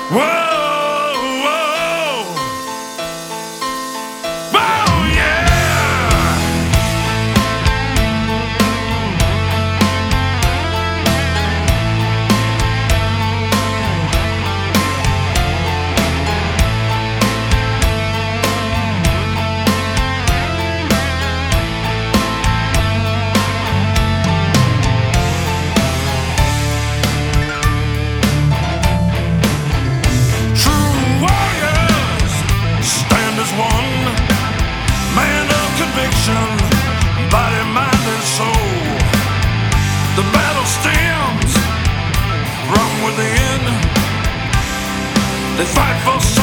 Whoa, whoa, whoa, yeah. Body, mind, and soul. The battle stems from within. They fight for